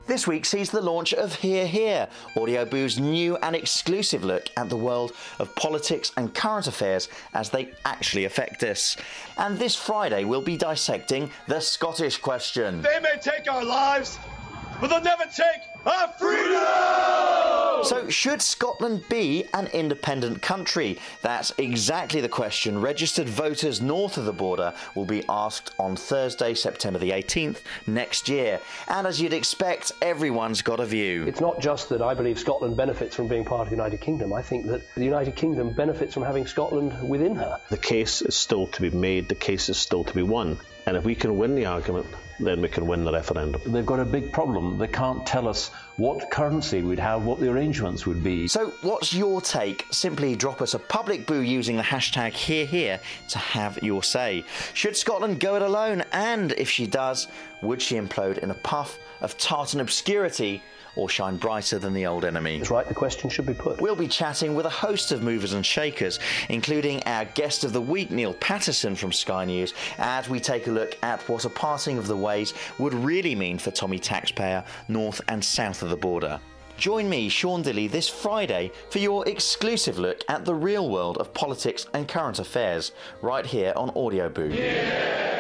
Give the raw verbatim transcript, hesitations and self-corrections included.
This week sees the launch of Hear Here, Audioboo's new and exclusive look at the world of politics and current affairs as they actually affect us. And this Friday we'll be dissecting the Scottish question. They may take our lives, but they'll never take our freedom! So, should Scotland be an independent country? That's exactly the question registered voters north of the border will be asked on Thursday, September the eighteenth, next year. And as you'd expect, everyone's got a view. It's not just that I believe Scotland benefits from being part of the United Kingdom. I think that the United Kingdom benefits from having Scotland within her. The case is still to be made, the case is still to be won. And if we can win the argument, then we can win the referendum. They've got a big problem. They can't tell us what currency we'd have, what the arrangements would be. So what's your take? Simply drop us a public boo using the hashtag HearHear to have your say. Should Scotland go it alone? And if she does, would she implode in a puff of tartan obscurity or shine brighter than the old enemy? That's right, the question should be put. We'll be chatting with a host of movers and shakers, including our guest of the week, Neil Patterson from Sky News, as we take a look at what a parting of the ways would really mean for Tommy Taxpayer north and south of the border. Join me, Sean Dilley, this Friday for your exclusive look at the real world of politics and current affairs, right here on Audioboo. Yeah!